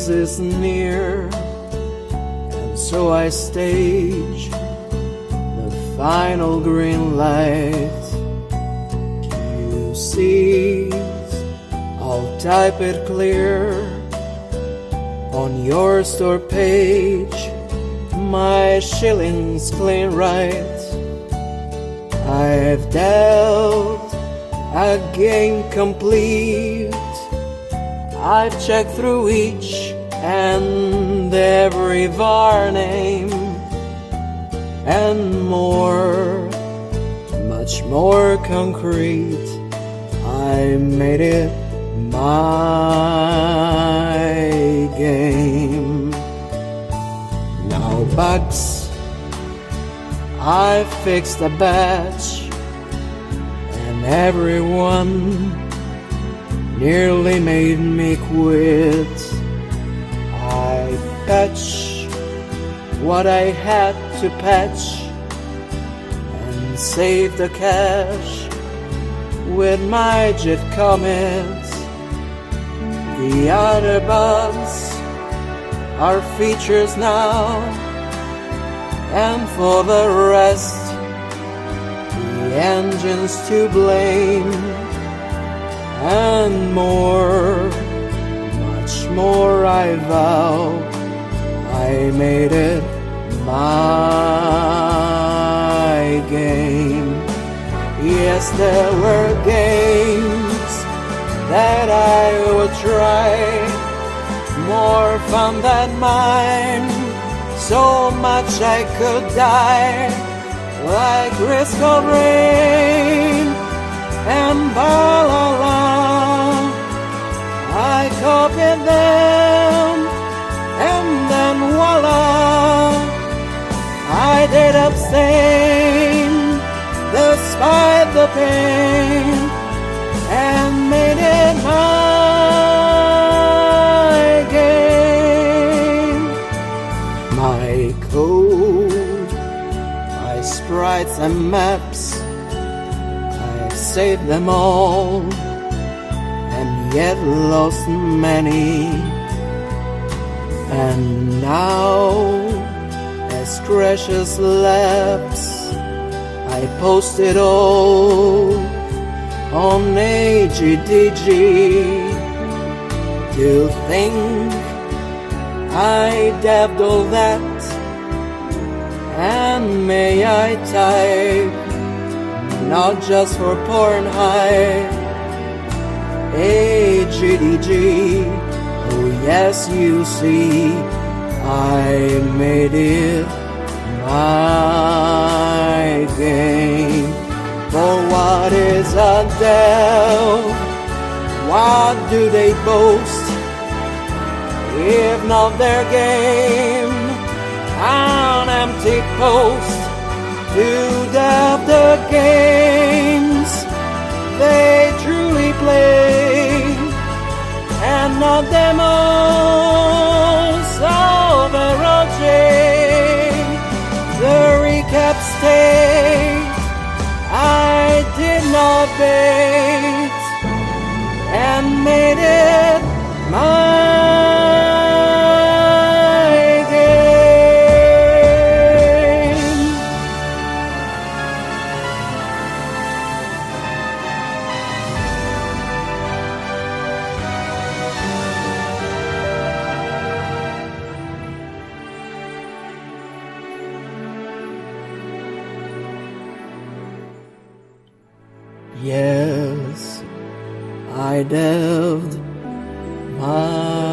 race is near, and so I stage the final green light. You see, I'll type it clear on your store page, my shillings clean right. I've dealt a game complete. I've checked through each and every VAR name, and more, much more concrete. I made it my game. Now bugs, I fixed a batch, and everyone nearly made me quit. I patched what I had to patch and saved the cash with my JIT comments. The other bugs are features now, and for the rest, the engine's to blame. And more, much more I vow, I made it my game. Yes, there were games that I would try, more fun than mine, so much I could die, like Risk of Rain and Balala. I copied them, and then voila, I did abstain despite the pain, and made it my game. My code, my sprites and maps, I've saved them all, and yet lost many. And now, as Crashes lapse, I post it all on AGDG. To think I dabbed all that, and may I type, not just for porn hype, AGDG. Oh yes, you see, I made it my game. For what is a dev? What do they boast, if not their game? An empty post to dev the games they truly play, and not demos overarching the recap state. I did not bait, and made it my game. Yes, I delved my